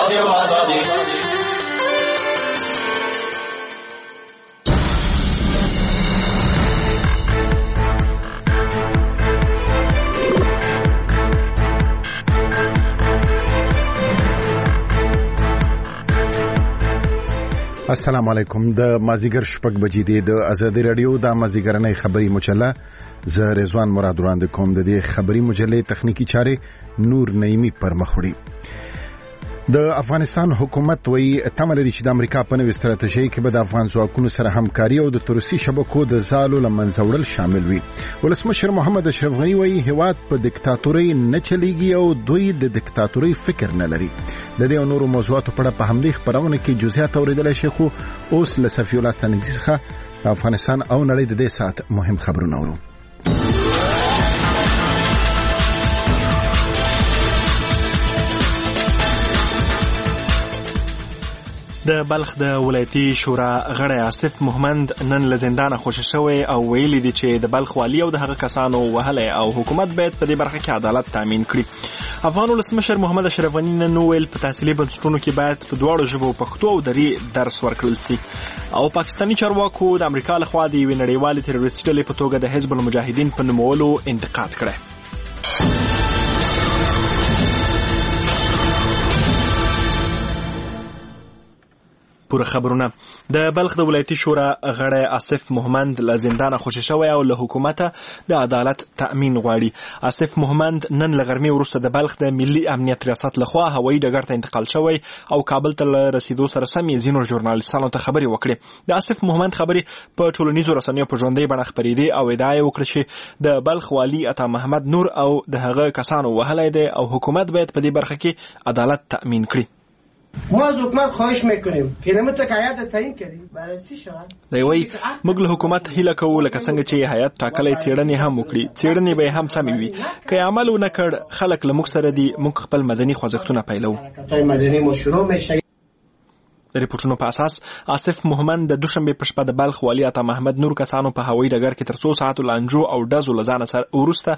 رادیو آزادی. السلام علیکم. د مازیګر شپږ بجې دی د آزادي رادیو د مازیګرنۍ خبري مجله ز رضوان مراد وړاندې کوم. د دې خبري مجلې تخنیکی چارې نور نعیمی پر مخ وړي. د افغانستان حکومت وی تمه لري چې د امریکا په نوې ستراتیژي کې به د افغان ځواکونو سره همکاري او د تروریستي شبکو د زالو لمنځوړل شامل وي. ولسمشر محمد اشرف غنی وی هیواد په دیکتاتوري نه چلیږي او دوی د دیکتاتوري فکر نه لري. د دې او نورو موضوعاتو په اړه په همدې خبرونه کې جزئیات اوریدل شي. خو اوس له صفی الله ستانګزي څخه افغانستان او نړۍ د دې ساعت مهم خبرونه اورو. د بلخ د ولایتي شورا غړی آصف محمد نن له زندانه خوشی شوی او ویلي دي چې د بلخ والی او د هغه کسانو وهلی او حکومت باید په دې برخه کې عدالت تامین کړي. افغان ولسمشر محمد اشرف غنی نن ویل په تحصیلي بنسټونو کې باید په دواړو ژبو پښتو او دري درس ورکړل شي. او پاکستاني چارواکو د امریکا لخوا د یوې نړیوالې تروریستي ډلې په توګه د حزب المجاهدین په نومولو انتقاد کړی. پوره خبرونه. د بلخ د ولایتي شورا غړی آصف محمد له زندانه خوشی شوی او له حکومته د عدالت تأمین غواړي. آصف محمد نن له غرمې وروسته د بلخ د ملي امنیت ریاست لخوا هوایي ډګر ته انتقال شوی او کابل ته له رسیدو سره سم یې ځینو ژورنالیستانو ته خبرې وکړې. د آصف محمد خبرې په ټولنیزو رسنیو په ژوندۍ بڼه خپرېدې او ادعا یې وکړه چې د بلخ والی عطا محمد نور او د هغه کسانو وهلی دی او حکومت باید په دې برخه کې عدالت تأمین کړي. ما از حکومت خواهش میکنیم که نمت که هیئت تعیین کردی بررسی شود. دی وایي موږ له حکومت هیله کوو لکه څنګه چې هیئت ټاکلی څېړنې هم وکړي. څېړنې به هم سمې وي. که یې عمل ونه کړ خلک له موږ سره دي. موږ خپل مدني خوځښتونه پیلوو. مدنی مو شروع میشه. د ریپورټونو په اساس آصف محمد د دوشنبه په شپه د بلخ والی عطا محمد نور کسانو په هوایي ډګر کې تر 3 ساعتو لانجو او ډزو لزانه سره ورسته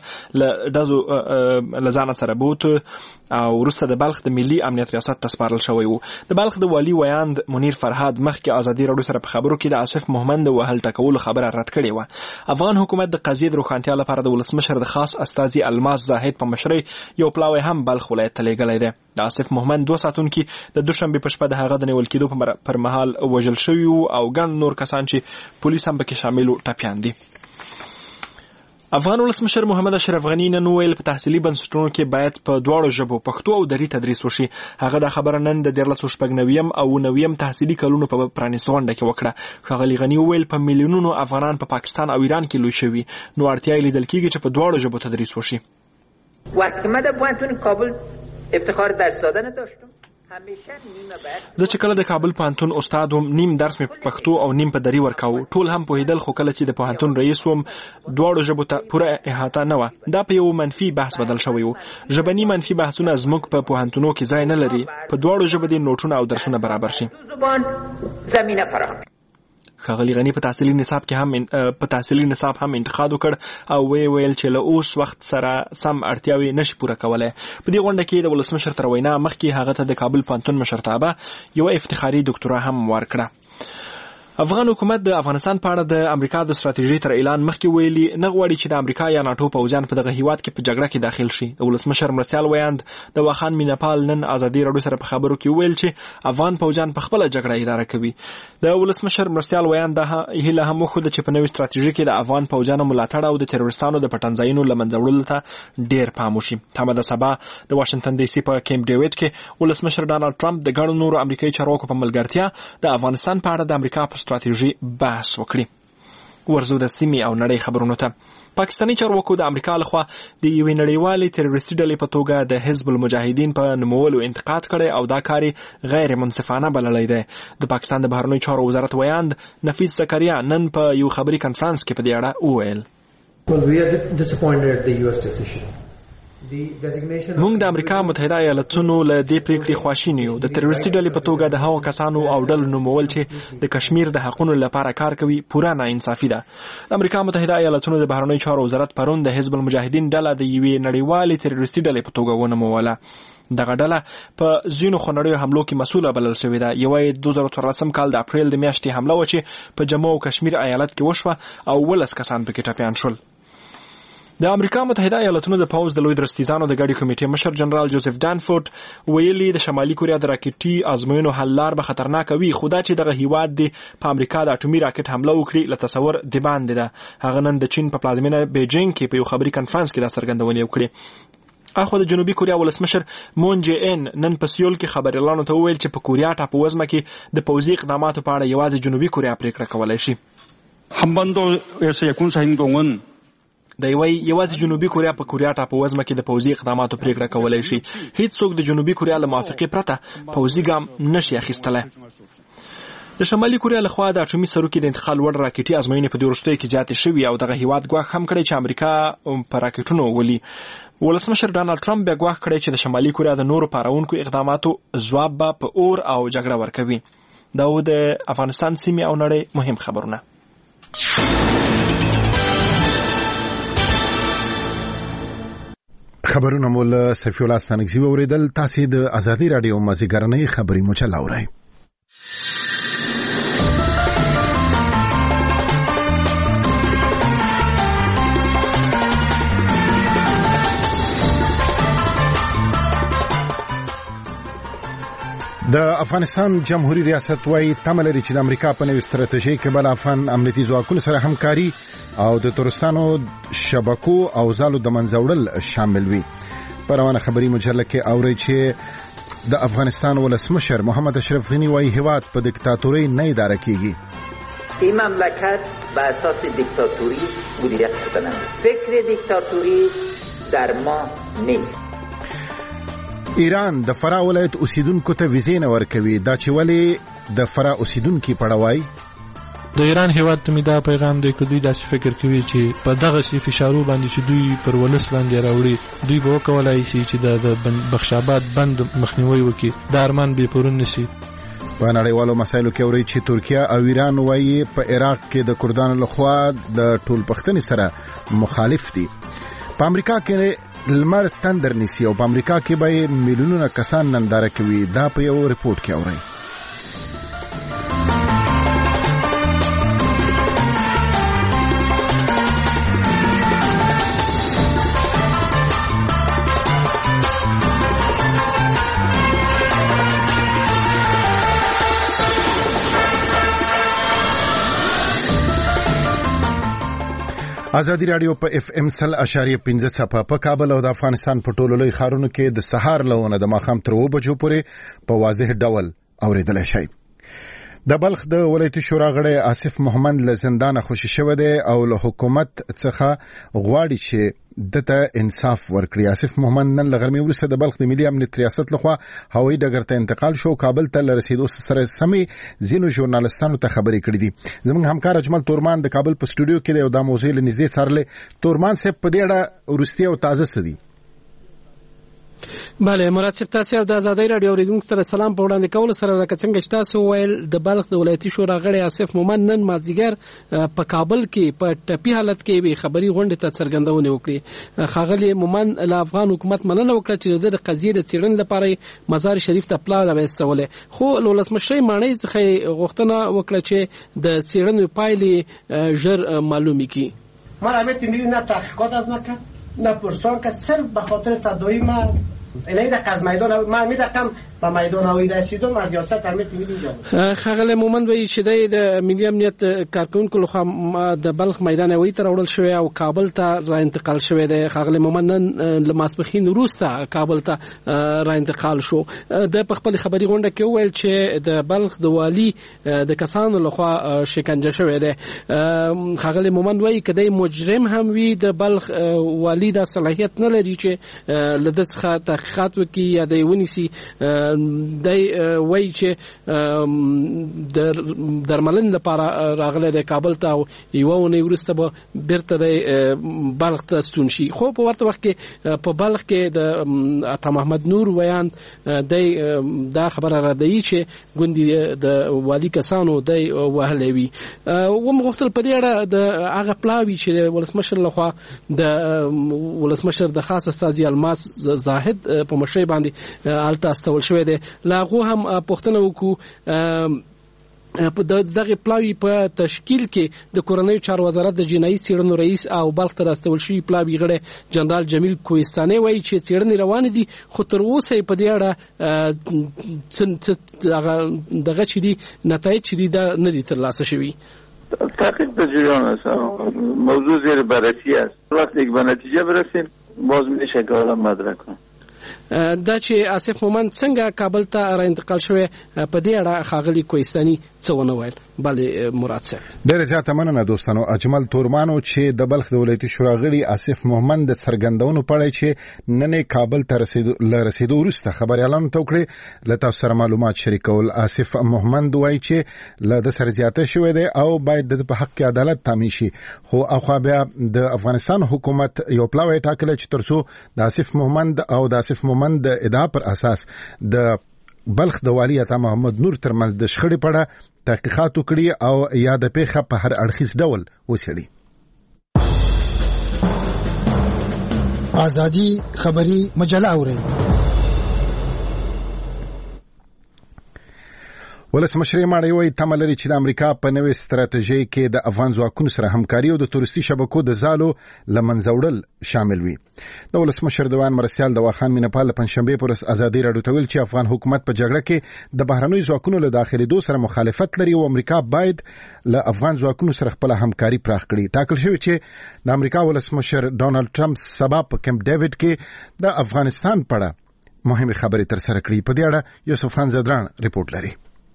لزانه سره بوت او ورسته د بلخ د ملي امنیت ریاست تسپارل شوی وو. د بلخ د والی ویاند منیر فرهاد مخکې ازادي راډیو سره په خبرو کې د آصف محمد د وهل ټکولو خبره رد کړې و. افغان حکومت د قضیې د روښانتیا لپاره د ولسمشر د خاص استازي الماس زاهد په مشرۍ یو پلاوی هم بلخ ولایت ته لیږلی دی. د آصف محمد 2 ساتونکي د دوشنبه په شپه د هغه د نیول کېدو پر مهال وژل شوي او ګڼ نور کسان چې پولیس هم پکې شامل وو ټپیان دي. افغان ولسمشر محمد اشرف غنی نن ویل په تحصیلي بنسټونو کې باید په دواړو ژبو پښتو او دري تدریس وشي. هغه د خبره نن د 1999 او 90 تحصیلي کلونو په پرانیستو غونډه کې وکړه. ښاغلي غنی ویل په میلیونونو افغانان په پاکستان او ایران کې لوی شوي نو اړتیا یې لیدل کېږي چې په دواړو ژبو تدریس وشي. وقتی که من در پوهنتون کابل افتخار درس دادن داشتم زه چې کله د کابل پوهنتون استاد وم نیم درس مې په پښتو او نیم په دري ورکاوه. ټول هم پوهېدل خو کله چې د پوهنتون رئیس وم دواړو ژبو ته پوره احاطه نه وه. دا په یو منفي بحث بدل شوی و. ژبني منفي بحثونه زموږ په پوهنتونو کې ځای نه لري. په دواړو ژبو دې نوټونه او درسونه برابر شي. ښاغلي غنی په تحصیلي نصاب هم انتقاد وکړ او ویل چې له اوس وخت سره سم اړتیاوې نشي پوره کولی. په دې غونډه کې د ولسمشر تر وینا مخکې هغه ته د کابل پوهنتون مشرتابه یو افتخاري ډاکټورا هم ورکړه. افغان حکومت د افغانستان په اړه د امریکا د ستراتیژۍ تر اعلان مخکې ویلي نه غواړي چې د امریکا یا ناټو پوځیان په دغه هیواد کې په جګړه کې داخل شي. د ولسمشر مرستیال ویاند د واخان میناپال نن ازادي راډیو سره په خبرو کې ویل چې افغان پوځیان په خپله جګړه اداره کوي. د ولسمشر مرستیال ویاند د هیله هم وښوده چې په نوې ستراتیژۍ کې د افغان پوځیانو ملاتړ او د تروریستانو د پټنځایونو له منځه وړلو ته ډېر پام وشي. تمه ده سبا د واشنګټن ډي سي په کیمپ ډیویډ کې ولسمشر ډانلډ ټرمپ د ګڼو نورو امریکایي چارواکو په ملګرتیا د افغانستان په اړه د امریکا په ستراتیژۍ بحث وکړي. ورزو د سیمې او نړۍ خبرونو ته. پاکستاني چارواکو د امریکا لخوا د یوې نړیوالې تروریستي ډلې په توګه د حزب المجاهدین په نومولو انتقاد کړی او دا کار غیر منصفانه بللی دی. د پاکستان د بهرنیو چارو وزارت ویاند نفیس زکریا نن په یو خبري کنفرانس کې په دې اړه وویل. موږ د امریکا متحده ایالاتونو له دې پریکړې خواشینی یو. د تروریستي ډلې په توګه د هغو کسانو او ډلو نومول چې د کشمیر د حقونو لپاره کار کوي پوره ناانصافي ده. د امریکا متحده ایالاتونو د بهرنیو چارو وزارت پرون د حزب المجاهدین ډله د یوې نړیوالې تروریستي ډلې په توګه ونوموله. دغه ډله په ځینو خونړیو حملو کې مسؤله بلل شوې ده. یوه 2014 کال د اپریل د میاشتې حمله وه چې په جموں او کشمیر ایالت کې وشوه او 19 کسان پکې ټپیان شول. د امریکا متحده ایالاتونو د پوځ د لوی درستیزانو د ګډې کمیټې مشر جنرال جوزف ډانفورد ویلي د شمالي کوریا د راکټي ازموینو حل لار به خطرناک وي، خو دا چې دغه هیواد دی په امریکا د اټومي راکټ حمله وکړي له تصور د باندې ده. هغه نن د چین په پلازمینه بیجینګ کې په یو خبري کنفرانس کې دا څرګندونه وکړه. اخو د جنوبي کوریا ولسمشر مون جې ان نن په سیول کې خبريالانو ته وویل چې په کوریا ټاپووزمه کې د پوځي اقداماتو په اړه یوازې جنوبي کوریا پریکړه کولای شي. د یوازې جنوبي کوریا په کوریا ټاپووزمه کې د پوځي اقداماتو پریکړه کولای شي. هیڅ څوک د جنوبي کوریا له موافقې پرته پوځي ګام نشي اخیستلی. د شمالي کوریا لخوا د اټومي سروکي د انتقال وړ راکټي ازموینې په دې وروستیو کې زیاتې شوي او دغه هیواد ګواښ هم کړی چې امریکا په راکټونو ولي. ولسمشر ډانلډ ټرمپ بیا ګواښ کړی چې د شمالي کوریا د نورو پارونکو اقداماتو ځواب به په اور او جګړه ورکوي. دا و د افغانستان سیمې او نړۍ مهم خبرونه. خبرونه مول صفی الله ستانکزی اوریدل. تاسو د ازادي رادیو مازیګرنۍ خبري مچل اورئ. د افغانستان جمهوریت ریاست وايي تمه لري چې د امریکا په نوې ستراتیژي کې بل افغان امنیتي ځواکونو سره همکاري او د تورستانو شبکو او زالو د منځوړل شامل وي. په روانه خبري مجله کې اوري چې د افغانستان ولسمشر محمد اشرف غنی وايي هیواد په دیکتاتوري نه اداره کیږي. این مملکت به اساس دیکتاتوری مدیریت می‌کنند. فکر دیکتاتوری در ما نیست. ایران د فراه ولایت اوسیدونکو ته ویزې نه ورکوي. دا چې ولی د فراه اوسیدونکو پړوای د ایران هیواد ته می دا پیغام دی چې دوی داسې فکر کوي چې په دغه سی فشارو باندې چې دوی پر ولس باندې راوړي دوی به وکولای شي چې د بخشاباد بند مخنیوي وکړي. د ارمان به پرون نشي. په نړیوالو مسایلو کې اوري چې ترکیه او ایران وايي په عراق کې د کردانو لخوا د ټول پښتني سره مخالف دي. په امریکا کې لمر تندر نیسی او په امریکا کې به میلیونونه کسان ننداره کوي. دا په یو ریپورت کې اوري. ازادي رادیو په اف ام 100.15 صفه په کابل او د افغانستان په ټولو لوی ښارونو کې د سهار لونه د ماښام تر 2 بجو پورې په واضح ډول اوریدل شي. د بلخ د ولایتي شورا غړی آصف محمد له زندانه خوشی شوی دی او له حکومت څخه غواړي چې دته انصاف ورکړي. آصف محمد نن لغرمې وروسته د بلخ د ملي امنیت ریاست لخوا هوایي ډګر ته انتقال شو. کابل ته لرسیدو سره سمې ځینو ژورنالستانو ته خبرې کړې دي. زموږ همکار اجمل تورمان د کابل په سټوډیو کې دی او دا موضوع له نږدې څارلې. تورمان صاحب په دې اړه وروستي او تازه څه دي؟ بله مراد صاحب تاسو د ازادي رادیو اوریدونکو ته سلام په وړاندې کول سره لکه څنګه چې تاسو ویل د بلخ د ولایتي شورا غړی آصف محمد نن مازیګر په کابل کې په ټپي حالت کې به خبري غونډه ته څرګندونه وکړي. خاغلی مومن له افغان حکومت مننه وکړه چې د قضیې د څېړنې لپاره مزار شریف ته پلاوی راوستله، خو ولسمشر مانی څخه غوښتنه وکړه چې د څېړنې پایلې ژر معلومي کړي. ما همه تیمی نه تحقیقات از نکرد نه پرسان که صرف به خاطر تداعی من اینه دقیق از میدان من میدقم په میدان هوایی رسیدم از ریاست امنیت ملی اینجا. خغل مومن وی چې د ملي امنیت کارکونکو لخوا د بلخ میدان هوایی ته راوړل شوی او کابل ته را انتقال شوی دی. خغل مومن نن لماسپخین وروسته کابل ته را انتقال شو. د خپل خبري غونډه کې ویل چې د بلخ د والی د کسانو لخوا شکنجه شوی دی. خغل مومن وی کدی مجرم هم وی د بلخ والی د صلاحیت نه لري چې لدڅخه تحقیقات وکړي یا د ونیسي. دای وای چې د درملن لپاره راغله د کابل ته یو ونی ورسته به بیرته د بلخ ته ستون شي. خو په ورته وخت کې په بلخ کې د عطا محمد نور ویان دا خبره را دی چې ګوندی د والی کسانو د وهلې وی و مغفتل په دې اړه د هغه پلاوی چې ولسمشر لخوا د ولسمشر د خاص استاذ الماس زاهد په مشرۍ باندې الته استول شوی دی. لاغو هم پښتنه وکړو په دغه پلاوی په تشکیل کې د کورنیو چارو وزارت د جنایي څېړنو رئیس او بلخ ته راستول شوی پلاوی غړی جنرال جمیل کوهستاني وایي چې څېړنې روانې دي خو تر اوسه په دې اړه دغه چې دي نتایج چې دي دا نه دي ترلاسه شوي. تحقیق در جریان است، موضوع زیر بررسی است. وقتی که به نتیجه برسیم باز میشه که حالا مدرک کنیم. دا چې آصف مومند څنګه کابل ته را انتقال شوی په دې اړه ښاغلي کوهستاني څه ونه ویل. بله مراد صاحب ډېره زیاته مننه دوستانو. اجمل تورمانو چې د بلخ د ولایتي شورا غړي آصف مومند د څرګندونو په اړه چې نن کابل ته رسیدو وروسته خبريالانو ته وکړي له تاسو سره معلومات شریکول. آصف مومند وایي چې له د سره زیاته شوی دی او باید د په حق کې عدالت تامین شي، خو اخوا بیا د افغانستان حکومت یو پلاوی ټاکلی چې ترڅو د آصف مومند او د آصف مومند د ادعا پر اساس د بلخ د والي عطا محمد نور ترمنځ د شخړې په اړه تحقیقات وکړي او یا د پیښه په هر اړخیز ډول وڅېړي. ازادي خبري مجله اوري. ولسمشر ماړی وایي تمه لري چې د امریکا په نوې ستراتیژۍ کې د افغان ځواکونو سره همکاري او د تورستي شبکو د زالو له منځه وړل شامل وي. د ولسمشر دوان مرسیال دواخان مینپال د پنځشنبې پر ورځ ازادي راډیو ته ویل چې افغان حکومت په جګړه کې د بهرنیو ځواکونو له داخلېدو سره مخالفت لري او امریکا باید له افغان ځواکونو سره خپل همکاري پراخ کړي. ټاکل شوی چې د امریکا ولسمشر ډونالد ټرمپ سبا په کیمپ ډیوډ کې د افغانستان په اړه مهمه خبرې تر سره کړې. په دې اړه یوسف خان زدران رپورټ لري.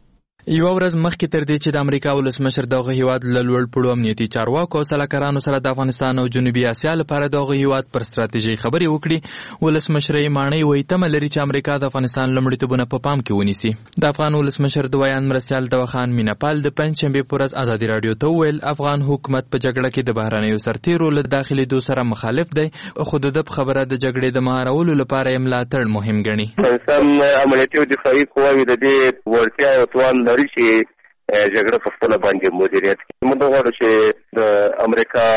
یو ورځ مخکې تر دې چې د امریکا ولسمشر دغه هیواد له لوړ پوړو امنیتي چارواکو او سلاکارانو سره د افغانستان او جنوبي اسیا لپاره دغه هیواد پر ستراتیژي خبرې وکړي، ولسمشر ماڼۍ وایي تمه لري چې امریکا د افغانستان لومړیتوبونه په پام کې ونیسي. د افغان ولسمشر دویان مرسیال دواخان مینپال د پنځشنبې په ورځ ازادي راډیو ته وویل افغان حکومت په جګړه کې د بهرنیو سرتیرو له داخلېدو سره مخالف دی، خو د خبره د جګړې د مهارولو لپاره یې ملاتړ مهم ګڼي. افغانستان عملیاتي او دفاعي قواوې د دې وړتیا او توان لري چې جګړه په خپل باندې مدیریت کوي. موږ غواړو چې د امریکا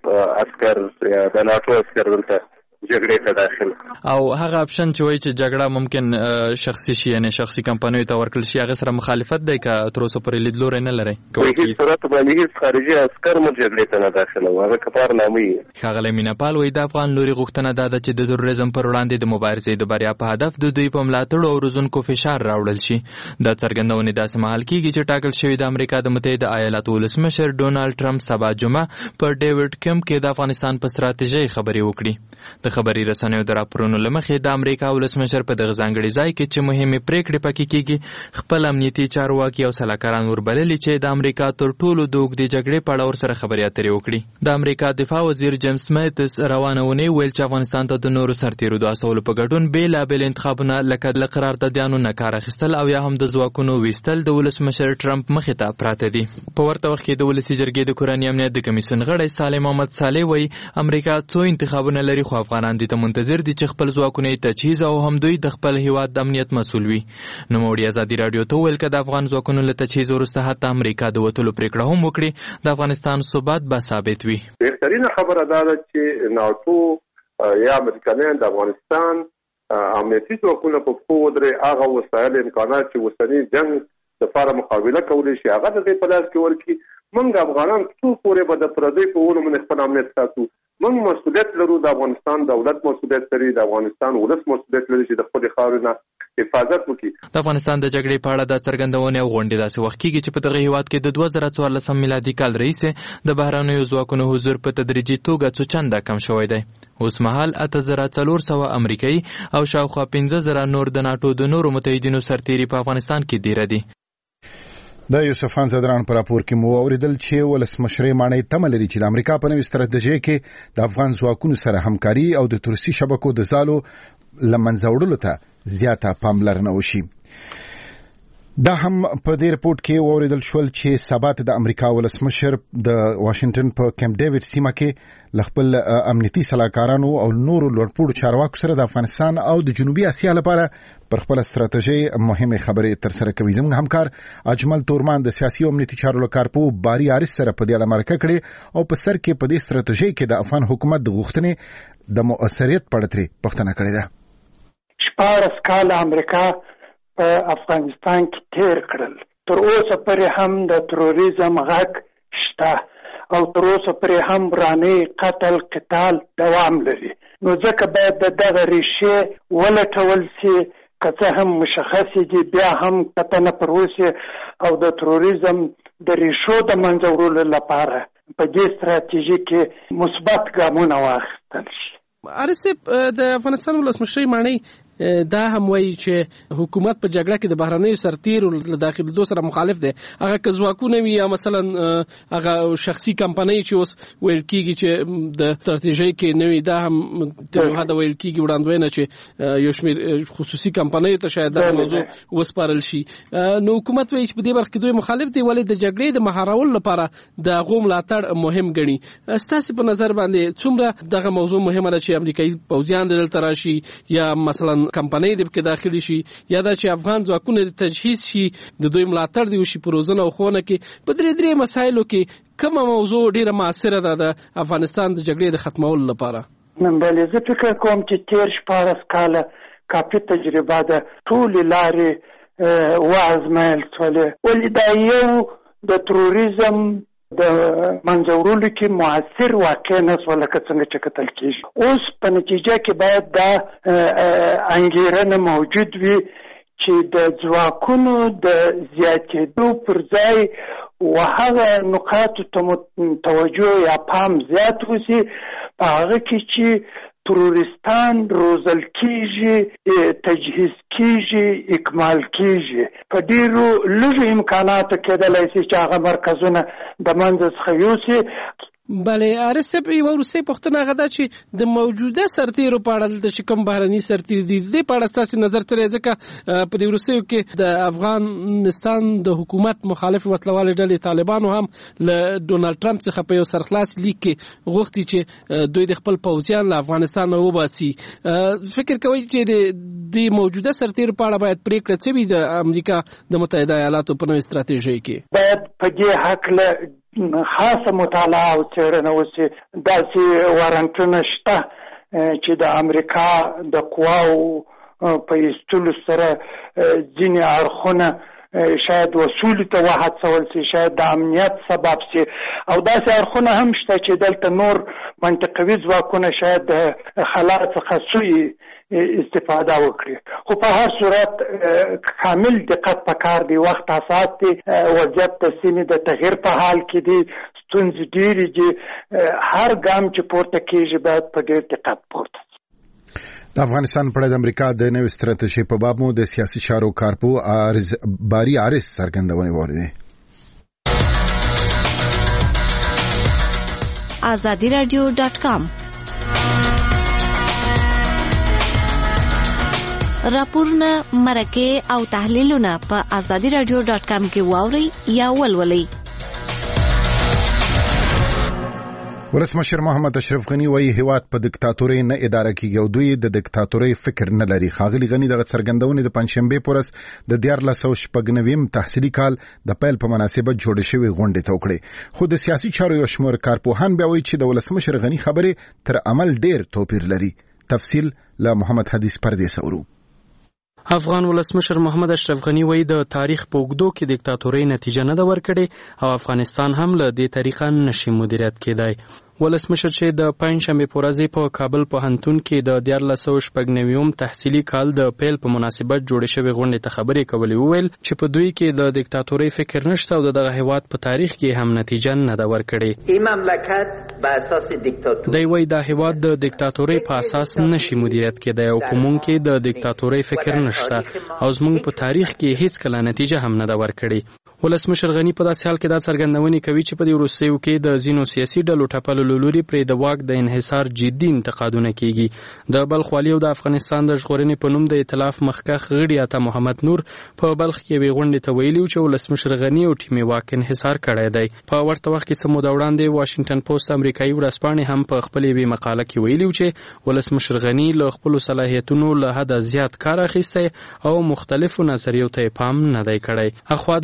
عسكر یا د ناتو عسكر دلته جګړې ته داخل او هغه اپشن چې وایي چې جګړه ممکن شخصي شي، یعنی شخصي کمپنیو ته ورکړل شي، هغه سره مخالفت دی که تر اوسه پورې لیدلوری نه لري. په هیڅ صورت باندې هیڅ خارجي عسكر مو جګړې ته نه داخله او هغه کفارنامه یې. ښاغلی مینپال وایي د افغان لوري غوښتنه دا ده چې د تروریزم پر وړاندې د مبارزې د بریا په هدف د دوی په ملاتړو او روزونکو فشار راوړل شي. دا څرګندونې داسې مهال کېږي چې ټاکل شوي د امریکا د متحده ایالاتو ولسمشر ډونالد ټرمپ سبا جمعه په ډیوډ کیمپ کې د افغانستان په ستراتیژۍ خبرې وکړي. د خبري رسنیو د راپورونو له مخې د امریکا ولسمشر په دغه ځانګړي ځای کې چې مهمې پریکړې پکې کېږي خپل امنیتي چارواکي او سلاکاران وربللي چې د امریکا تر ټولو د اوږدې جګړې په اړه ورسره خبرې اترې وکړي. د امریکا دفاع وزیر جیمز میتس روانه اونۍ ویل چې افغانستان ته د نورو سرتیرو د استولو په ګډون بېلابېل انتخابونه لکه له قراردادیانو نه کار اخیستل او یا هم د ځواکونو ویستل د ولسمشر ټرمپ مخې ته پراته دي. په ورته وخت کې د ولسي جرګې د کورني امنیت د کمیسیون غړی صالح محمد صالح وایي امریکا څو انتخابونه لري خو افغانان دې ته منتظر دي چې خپل ځواکونه تجهیز او هم دوی د خپل هیواد د امنیت مسؤل وي. نوموړي ازادي راډیو ته ویل که د افغان ځواکونو له تجهیز وروسته حتی امریکا د وتلو پریکړه هم وکړي د افغانستان ثبات به ثابت وي. بهترینه خبره دا ده چې ناتو یا امریکایان د افغانستان امنیتي ځواکونه په پښو ودرې هغه وسایل امکانات چې اوسني جنګ لپاره مقابله کولی شي هغه د دې په لاس کې ورکړي. موږ افغانان څو پورې به د پردیو په ونه باندې خپل امنیت ساتو. موږ مسؤلیت لرو، د افغانستان دولت مسؤلیت لري، د افغانستان ولس مسؤلیت لري چې د خپل خاورې نه حفاظت وکړي. د افغانستان د جګړې په اړه د څرګندونې او غونډې داسې وخت کېږي چې په دغه هیواد کې د 2014 میلادي کال راهیسې د بهرنیو ځواکونو حضور په تدریجي توګه څو چنده کم شوی دی. اوس مهال 8400 امریکایي او شاوخوا 15000 نور د ناټو د نورو متحدینو سرتیري په افغانستان کې دیره دي. د یوسف خان زدران پر راپور کې مو اوریدل چې ولسمشر ماڼۍ تمه لري چې د امریکا په نوې ستراتیژۍ کې د افغان ځواکونو سره همکاري او د تورستي شبکو د زالو له منځه وړلو ته زیاته پاملرنه وشي. دا هم په دې رپورت کې اوریدل شول چې سبات د امریکا ولسمشر د واشنگټن په کیمپ ډیوډ سیمه کې خپل امنیتي سلاکارانو او نورو لوړپوړو چارواکو سره د افغانستان او د جنوبي اسیا لپاره پر خپل ستراتیژي مهمه خبرې تر سره کوي. زموږ همکار اجمل تورمان د سیاسي او امنیتي چارو لکارپو باری عارف سره په دې اړه مرکه کړې او په سر کې په دې ستراتیژي کې د افغان حکومت د غوښتنې د مؤثریت په اړه پوښتنه کړې ده. 14 کال امریکا په افغانستان کې تیر کړل. تر اوسه پورې هم د تروریزم غږ شته او تر اوسه پورې هم ورانه قتل قتال دوام لري. نو ځکه باید دغه ریښې ولټول شي، که څه هم مشخص دي بیا هم کتنه پر وشي او د تروریزم د ریښو د منځه وړلو لپاره په دې ستراتیژي کې مثبت ګامونه واخیستل شي. ارسب د افغانستان ولسمشر مانی دا هم وایي چې حکومت په جګړه کې د بهرنیو سرتیرو له داخلېدو سره مخالف دی. هغه که ځواکونه وي یا مثلا هغه شخصي کمپنۍ چې اوس ویل کېږي چې د ستراتیژۍ کې نه وي، دا هم تر حده ویل کېږي وړاندوینه چې یو شمېر خصوصي کمپنیو ته شاید دا موضوع وسپارل شي. نو حکومت وایي چې په دې برخه کې دوی مخالف دي، ولې د جګړې د مهارولو لپاره د هغو ملاتړ مهم ګڼي. ستاسې په نظر باندې څومره دغه موضوع مهمه ده چې امریکایي پوځیان دلته راشي یا مثلا کمپنۍ دې پکې داخلي شي، یا دا چې افغان ځواکونه د تجهیز شي، د دوی ملاتړ دی وشي په روزنه او ښوونه کې. په درې مسایلو کې کومه موضوع ډیره موثره ده د افغانستان د جګړې د ختمولو لپاره؟ بلې زه فکر کوم چې تیر 14 کاله کافي تجربه ده، ټولې لارې وازمایل شولې. ولې دا یو د تروریزم د منځورولو کې موثر واقع نه شو لکه څنګه چې کتل کېږي. اوس په نتیجه کې باید دا انګیرنه موجود وي چې د ځواکونو د زیاتېدو پر ځای وهغه نقاطو ته توجه یا پام زیات وشي په هغه کې چې ترورستان روزل کیږي، تجهیز کیږي، اکمال کیږي. په ډیرو لږو امکاناتو کېدلی شي چې هغه مرکزونه د منځه څخه یوسي. بله ارسب یو وروستۍ پوښتنه هغه ده چې د موجوده سرتیرو په اړه دلته چې کوم بهرني سرتیر دي د دې په اړه ستاسې نظر څه دی؟ ځکه په دې وروستیو کې د افغانستان د حکومت مخالف وسلوالې ډلې طالبانو هم له ډونالډ ټرمپ څخه په یو سرخلاص لیک کې غوښتي چې دوی د خپل پوځیان له افغانستان نه وباسي. فکر کوئ چې د موجوده سرتیرو په اړه باید پریکړه څه وي د امریکا د متحده ایالاتو په نوې ستراتیژۍ کې؟ باید په دې هکله خاصه مطالعه او څېړنه وشي. داسې وارنټونه شته چې د امریکا د قواو په ایستلو سره ځینې اړخونه شاید وصولي ته وهڅول شي، شاید د امنیت سبب شي، او داسې اړخونه هم شته چې دلته نور منطقوي ځواکونه شاید د خلا څخه سوی استفاده وکړي. خو په هر صورت کامل دقت پکار دی، وخت حساس دی، وضعیت د سیمې د تغییر په حال کې دی، ستونزې ډېرې دي. هر ګام چې پورته کېږي باید په ډېر دقت پورته شي. د افغانستان په اړه د امریکا د نوې ستراتیژۍ په باب مو د سیاسي چارو کارپو باری عارض څرګندونې واورېدې. azadiradio.com راپورونه، مرکې او تحلیلونه په azadiradio.com کې واورئ یا ولولئ. ولسمشر محمد اشرف غنی وایي هیواد په دیکتاتورۍ نه اداره کیږي او دوی د دیکتاتورۍ فکر نه لري. ښاغلي غنی دغه څرګندونې د پنځشنبې په ورځ د 1496 تحصیلي کال د پیل په مناسبت جوړې شوې غونډې ته وکړې. خو د سیاسي چارو یو شمېر کارپوهان بیا وایي چې د ولسمشر غنی خبرې تر عمل ډېر توپیر لري. تفصیل له محمد حدیث پردیس اورو. افغان ولسمشر محمد اشرف غنی وایي د تاریخ په اوږدو کې دیکتاتورۍ نتیجه نه ده ورکړې او افغانستان هم له دې طریقه نشي مدیریت کېدای. ولسمشر چې د پنځشنبې په ورځ په کابل پوهنتون کې د 1496 تحصیلي کال د پیل په مناسبت جوړې شوې غونډې ته خبرې کولې وویل چې په دوی کې د دیکتاتورۍ فکر نشته او دغه هیواد په تاریخ کې هم نتیجه نه ده ورکړې. این مملکت بر اساس دیکتاتوری دی وایي دا هیواد د دیکتاتورۍ په اساس نشي مدیریت کېدای او په موږ کې د دیکتاتورۍ فکر نشته او زموږ په تاریخ کې هیڅ کله نتیجه هم نه ده ورکړې. ولسمشر غنی په داسې حال کې دا څرګندونې کوي چې په دې وروستیو کې د ځینو سیاسي ډلو ټپلو لوري پرې د واک د انحصار جدي انتقادونه کیږي. د بلخ والي او د افغانستان د ژغورنې په نوم د ائتلاف مخکښ غړي عطا محمد نور په بلخ کې یوې غونډې ته ویلي چې ولسمشر غنی او ټیم واک انحصار کړی دی. په ورته وخت کې څه موده وړاندې واشنګټن پوسټ امریکایي ورځپاڼې هم په خپلې یوې مقاله کې ویلي چې ولسمشر غنی له خپلو صلاحیتونو له حده زیات کار اخیستی او مختلفو نظریو ته پام نه دی کړی. اخوا د سیاسي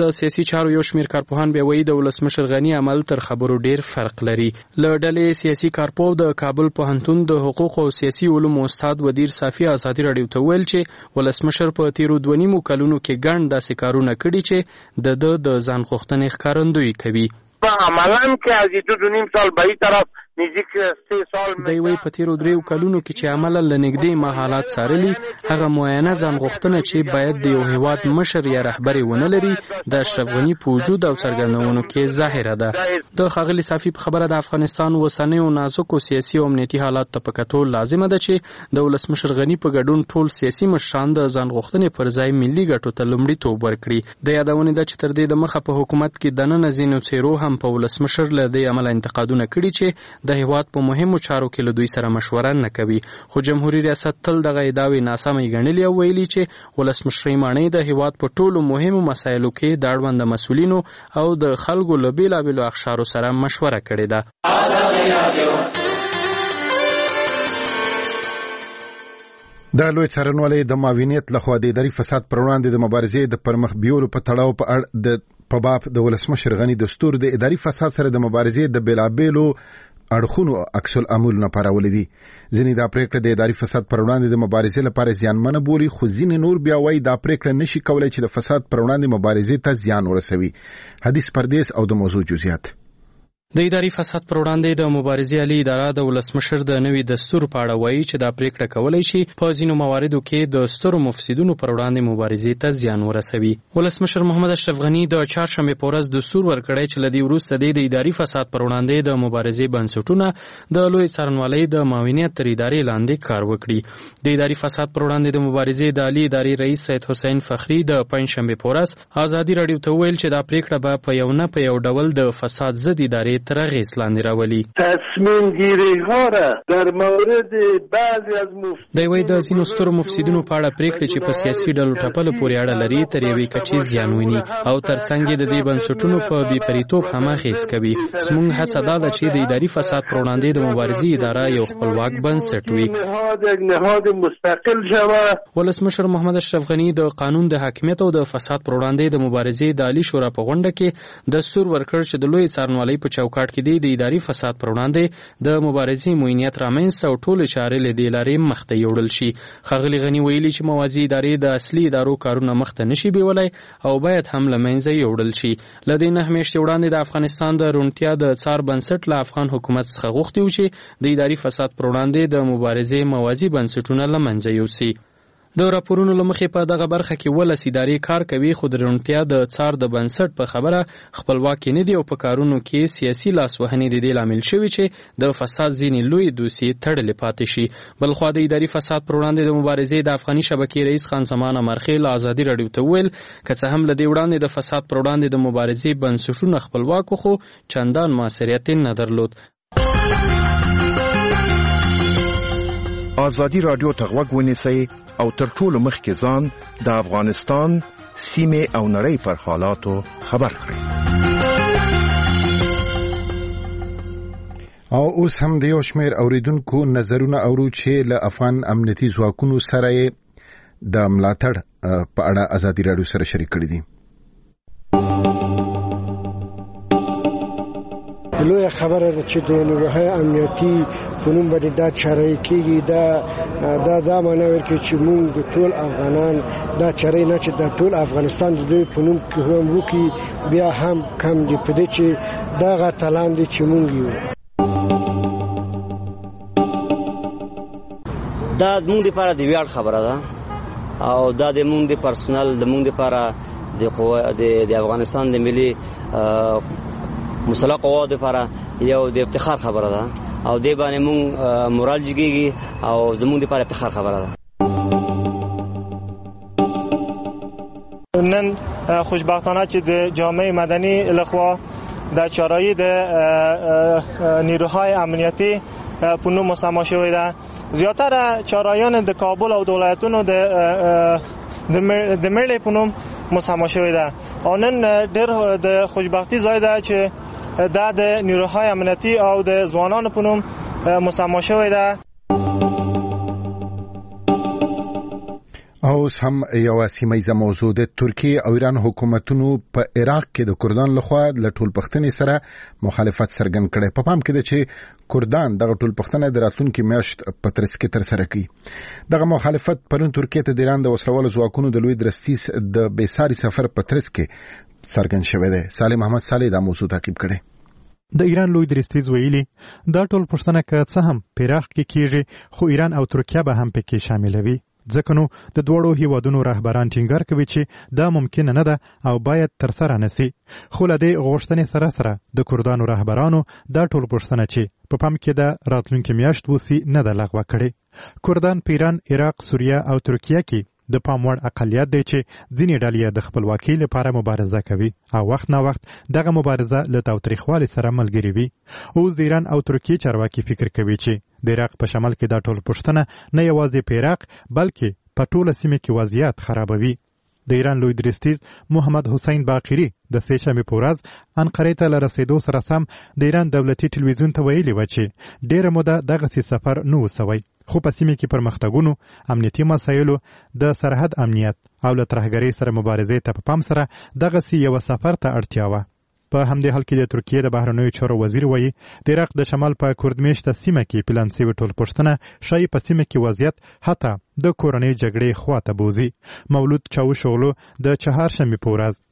سیاسي چارو یو شمېر کارپوهان بیا وایي د ولسمشر غني عمل تر خبرو ډیر فرق لري. له ډلې سیاسي کارپوه د کابل پوهنتون د حقوق او سیاسي علومو استاد ودیر صافي ازادي راډیو ته ویل چې ولسمشر په تیرو 2.5 کلونو کې ګڼ داسې کارونه کړي چې د ځان غوښتنې ښکارندویي کوي. عملاً که از 2.5 سال به این طرف نزدیک 3 سال دی وی په تیرو 3 کلونو کې چې عملا لنګدې ما حالات څارلي هغه معاینه ځان غوښتنه چې باید د یو هیواد مشر یا رهبر ونه لري د اشرف غنی په وجود او څرګندونو کې ظاهره ده. د ښاغلي صافي په خبره د افغانستان اوسنیو نازکو سیاسي او امنیتي حالات ته په کتو لازمه ده چې د ولسمشر غنی په ګډون ټول سیاسي مشران د ځان غوښتنې پر ځای ملي ګټو ته لومړیتوب ورکړي. د یادونه ده چې تر دې د مخه په حکومت کې دننه ځینو څیرو هم په ولسمشر له دې عمل انتقادونه کړي چې د هیواد په مهمو چارو کې له دوی سره مشوره نه کوي. خو جمهوریت ریاست تل دغه ادعاوې ناسمې ګڼلې او ویلي چې ولسمشر ماڼۍ د هیواد په ټولو مهمو مسایلو کې د اړوند مسؤلینو او د خلکو له بیلابیلو اقشارو سره مشوره کړې ده. د لوی څارنوالۍ د معاونیت لخوا د اداري فساد پر وړاندې د مبارزې د پرمخ بیولو په تړاو په باب د ولسمشر غني دستور د اداري فساد سره د مبارزې د بیلابیلو اړخونو عکس العملونه پارولې دي. ځینې دا پریکړه د اداري فساد پر وړاندې د مبارزې لپاره زیانمنه بولي، خو ځینې نور بیا وایي دا پریکړه نشي کولای چې د فساد پر وړاندې مبارزې ته زیان ورسوي. حدیث پردیس او د موضوع جزئیات. د اداري فساد پر وړاندې د مبارزې عالی اداره د ولسمشر د نوي دستور په اړه وایي چې دا پریکړه کولای شي په ځینو مواردو کې د سترو مفسدونو پر وړاندې مبارزې ته زیان ورسوي. ولسمشر محمد اشرف غني د چهارشنبه په ورځ دستور ورکړی چې لدی وروسته د اداري فساد پر وړاندې د مبارزې بنسټونه د لوی څارنوالۍ د معاونیت تر ادارې لاندې کار وکړي. د اداري فساد پر وړاندې د مبارزې د عالی ادارې رئیس سید حسین فخری د پنځشنبه په ورځ ازادي راډیو ته ویل چې دا پریکړه به په یو ډول د فساد ضد ادارې تر اغېز لاندې راولي. تصمیم گیری ها را در مورد بعضی از د وی د ځینو سترو مفسدونو په اړه پریکړه چې په سیاسي ډلو ټپلو پورې اړه لري تر یوې کچې زیان ویني او ترڅنګ د دې بنسټونو په بیپریتوب هم اغېز کوي. زموږ هڅه دا ده چې د اداري فساد پر وړاندې د مبارزې اداره یو خپلواک بنسټ وي. نهاد مستقل شوه. ولسمشر محمد اشرف غني د قانون د حاکمیت او د فساد پر وړاندې د مبارزې د عالی شورا په غونډه کې دستور ورکړ چې د لوی څارنوالۍ په چوکاټ کې د اداري فساد پر وړاندې د مبارزې موینیت رامنځته او ټول اشارې له دې لارې مخته یوړل شي. ښاغلي غني ویلي چې موازي ادارې د اصلي ادارو کارونه مخته نشي بیولای او باید هم له منځه یوړل شي. له دې 9 میاشتې وړاندې د افغانستان د روڼتیا د څار بنسټ له افغان حکومت څخه غوښتي و چې د اداري فساد پر وړاندې د مبارزې موازي بنسټونه له منځه یوسي. د راپورونو لمخې په دغه برخه کې ولس ادارې کار کوي، خو د روڼتیا د څار د بنسټ په خبره خپلواکي نه دی او په کارونو کې سیاسي لاسوهنې د دې لامل شوي چې د فساد ځینې لوی دوسیې تړلې پاتې شي. بلخوا د اداري فساد پر وړاندې د مبارزې د افغاني شبکې رئیس خان زمان امرخیل ازادي راډیو ته ویل که څه هم له دې وړاندې د فساد پر وړاندې د مبارزې بنسټونه خپلواک خو چندان موثریت نه درلود. ازادي راډیو ته غوږ ونیسئ او تر ټولو مخکې ځان د افغانستان سیمې او نړۍ پر حالاتو خبر کړئ. او اوس هم د یو شمېر اوریدونکو نظرونه اورو چې له افغان امنیتي ځواکونو سره د ملاتړ په اړه ازادي راډیو سره شریک کړي دي. لوی خبره ده چې د نیروهای امنیتي په نوم باندې دا چاره کېږي. دا معنی ورکوي چې موږ د ټول افغانان دا چاره نه چې د ټول افغانستان د دوی په نوم کې هم وکړي بیا هم کم دی په دې چې دغه تلان دي چې موږ یو. دا موږ لپاره د ویاړ خبره ده او دا د موږ د پرسونل د موږ لپاره د افغانستان د ملي مسلح قوا لپاره یو د افتخار خبره ده او دې باندې موږ مورال جګیږي او زموږ لپاره افتخار خبره ده. نن خوشبختانه چې د جامعه مدني لخوا د چاره‌ای د نیروهای امنیتي په نوم مسما شوې ده. زیاتره چاره‌یان د کابل او ولایتونو د ملي په نوم مسما شوې ده. او نن ډېر د خوشبختی ځای ده چې دا د نیروهای امنیتي او د ځوانانو په نوم مسما شوې ده. او هم یو سیمه موضوع د ترکیه او ایران حکومتونو په عراق کې د کردان لخوا له ټول پښتنې سره مخالفت څرګند کړي. په پام کې ده چې کردان دغه ټول پښتنه د راتلونکي میاشت په ترڅ کې تر سره کوي. دغه مخالفت پرون ترکیه ته د ایران د وسلوالو ځواکونو د لوی درستیز د بیساري سفر په ترڅ کې څرګند شوی دی. صالح محمد صالح دا موضوع تعقیب کړي. د ایران لوی درستیز ویلي دا ټول پښتنه که څه هم په عراق کې کیږي خو ایران او ترکیه به هم پکې شاملوي. ځکه نو د دوړو هیوادونو رهبران ټینګار کوي چې دا ممکن نه ده او باید تر سره نسی. خو له دې غوښتنې سره سره د کردانو رهبرانو دا ټول پښتنه چې په پام کې ده راتلونکي میاشت وسی نه ده لغوه کړي. کردان په ایران، عراق، سوریه او ترکیه کې د پام وړ اقلیت دی چې ځینې ډلې د خپلواکۍ لپاره مبارزه کوي او وخت نه وخت دغه مبارزه له تاوتریخوالي سره ملګري وي. اوس د ایران او ترکیې چارواکي فکر کوي چې د عراق په شمال کې دا ټول پښتنه نه یوازې په عراق بلکې په ټوله سیمه کې وضعیت خرابوي. د ایران لوی درستیز محمد حسین باقری د سه شنبې په ورځ انقرې ته لرسېدو سره سم د ایران دولتي ټلویزیون ته ویلي و چې ډېره موده دغسې سفر نه وسوی، خو په سیمه کې پرمختګونو، امنیتي مسایلو، د سرحد امنیت او له ترهګرۍ سره مبارزې ته په پام سره دغسې یو سفر ته اړتیا وه. په همدې حال کې د ترکیې د بهرنیو چارو وزیر وایي د عراق د شمال په کردمیشته سیمه کې پلان سوي ټول پښتنه شایي په سیمه کې وضعیت حتی د کورنۍ جګړې خواته بوزي. مولود چاوشوغلو د چهارشنبه په ورځ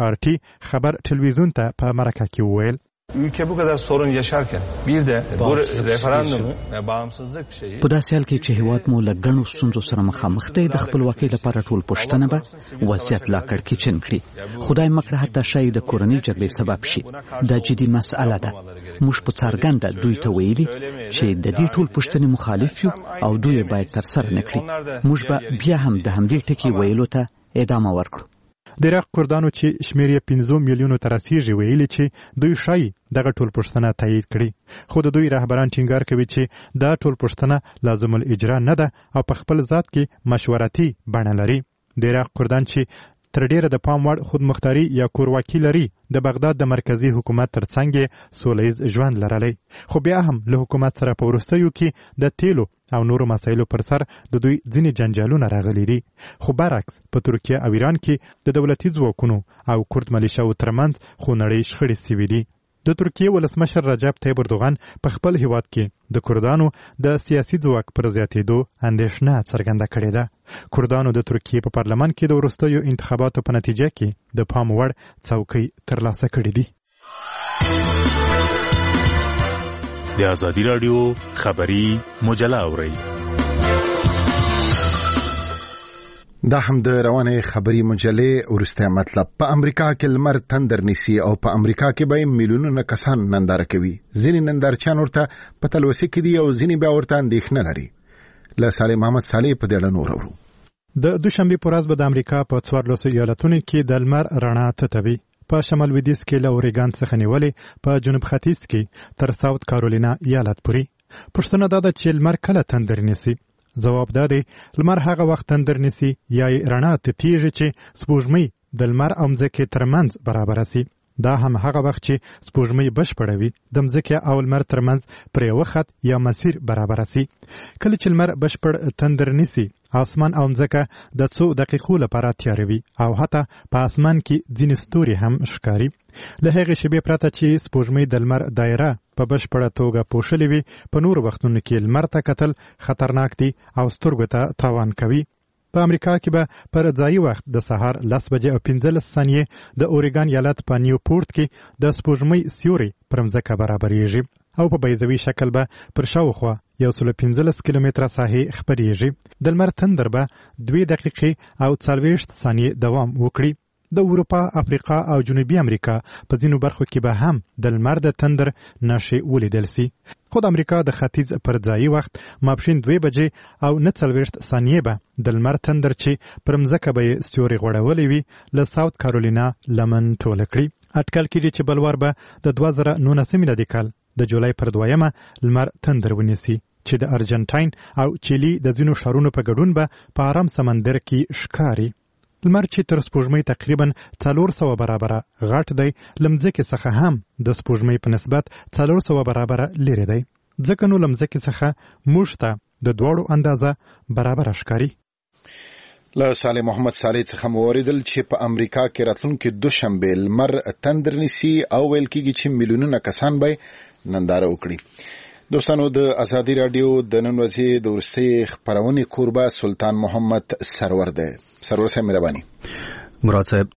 TRT خبر تلویزیون ته په مرکه کې وویل ülke bu kadar sorun yaşarken bir de bu referandum bağımsızlık şeyi په داسې حال کې چې هیواد مو له ګڼو ستونزو سره مخامخ دی د خپلواکۍ لپاره ټول پښتنه به وضعیت لا کړکېچن کړي. خدای مکړه حتی شاید د کورنۍ جګړې سبب شي. دا جدي مسئله ده. موږ په څرګنده دوی ته ویلي چې د دې ټول پښتنې مخالف یو او دوی باید ترسره نه کړي. موږ به بیا هم د همدې ټکي ویلو ته ادامه ورکړو. د عراق کردانو چې شمیر یې 15 میلیونو ته رسیږي ویلي چې دوی شایي دغه ټول پښتنه تایید کړي. خو د دوی رهبران ټینګار کوي چې دا ټول پښتنه لازم الاجرا نه ده او په خپل ذات کې مشورتي بڼه لري. د عراق کردان چې تر ډیره د پام وړ خودمختاري یا کورواکي لري د بغداد د مرکزی حکومت ترڅنګ سولیز ژوند لرلی، خو بیا هم له حکومت سره په وروستیو کې د تیلو او نورو مسایلو پر سر د دوی ځینې جنجالونه راغلي دي. خو برعکس په ترکیه او ایران کې د دولتي ځواکونو او کورد ملیشاو ترمنځ خونړۍ شخړې سوي دي. د ترکیې ولسمشر رجب طیب اردوغان په خپل هیواد کې د کردانو د سیاسي ځواک پر زیاتېدو اندېښنه څرګنده کړې ده. کردانو د ترکیې په پارلمان کې د وروستیو انتخاباتو په نتیجه کې د پام وړ څوکۍ ترلاسه کړې دي. د ازادي راډیو خبري مجله اورئ. دا هم د روانه خبري مجلې ورسته مطلب. په امریکا کې لمر تندر نیسي او په امریکا کې به میلیونونه کسان ننداره کوي. ځینې نندارچیان ورته په تلوسه کې دي او ځینې بیا ورته اندېښنه لري. له صالح محمد صالح په دې اړه نور اورو. د دوشنبه په ورځ به د امریکا په 14 ایالتونو کې د لمر رڼا تتوي. په شمال لویدیځ کې له اورېګان څخه نیولې په جنوب ختیځ کې تر ساوت کارولینا ایالت پورې. پوښتنه دا ده چې لمر کله تندر نیسي؟ ځواب دا دی لمر هغه وخت تندر نیسي یا رڼا تتیږي چې سپوږمۍ د لمر او مځکې ترمنځ برابره سي. دا هم هغه وخت چې سپوږمۍ بشپړه وي د مځکې او لمر ترمنځ پر یو خط یا مسیر برابره سي. کله چې لمر بشپړ تندر نیسي اسمان او مځکه د څو دقیقو لپاره تیاروي او حتی په اسمان کې ځینې ستوري هم ښکاري. له هغې شیبې پرته چې سپوږمۍ د لمر دایره په بشپړه توګه پوښلې وي په نورو وختونو کې لمر ته کتل خطرناک دي او سترګو ته تاوان کوي. په امریکا کې به پر ځایي وخت د سهار 10 بجې او 15 ثانیې د اورېګان ایالت په نیوپورت کې د سپوږمۍ سیوري پر مځکه برابرېږي او په بیضوي شکل به پر شاوخوا 115 کیلومتره ساحې خپرېږي. د لمر تندر به 2 دقیقې او 40 ثانیې دوام وکړي. د اروپا، افریقا او جنوبي امریکا په ځینو برخو کې به هم د لمر د تندر نښې ولیدل سي. خو د امریکا د ختیځ پر ځایي وخت ماپښین 2 بجې او 49 ثانیې به د لمر تندر چې پر مځکه به یې سیوري غوړولی وي له ساوت کارولینا لمن ټوله کړي. اټکل کېږي چې بلوار به د 2019 میلادي کال د جولای پر 2 لمر تندر ونیسي چې د ارجنټاین او چیلي د ځینو ښارونو په ګډون به په آرام سمندر کې ښکاري. لمر چې تر سپوږمۍ تقریبا 400 برابره غټ دی له مځکې څخه هم د سپوږمۍ په نسبت 400 برابره لرې دی. ځکه نو له مځکې څخه موږ ته د دواړو اندازه برابره ښکاري. له صالح محمد صالح څخه موریدل چې په امریکا کې راتلونکي دوشنبه لمر تندر نسی او ویل کېږي چې میلیونونه کسان به ننداره وکړي. دوستانو د ازادي رادیو د نن ورځې د ورستۍ خبرونه کوربه سلطان محمد سرور ده. سرور صاحب مهرباني. مراد صاحب